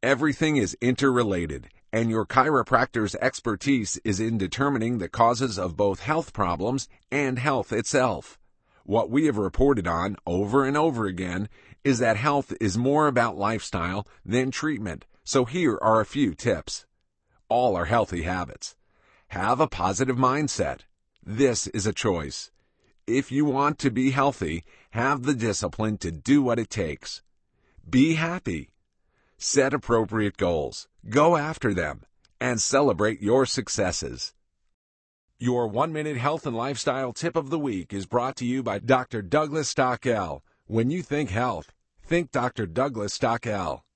Everything is interrelated, and your chiropractor's expertise is in determining the causes of both health problems and health itself. What we have reported on over and over again is that health is more about lifestyle than treatment, so here are a few tips. All are healthy habits. Have a positive mindset. This is a choice. If you want to be healthy, have the discipline to do what it takes. Be happy. Set appropriate goals, go after them, and celebrate your successes. Your 1-minute health and lifestyle tip of the week is brought to you by Dr. Douglas Stockel. When you think health, think Dr. Douglas Stockel.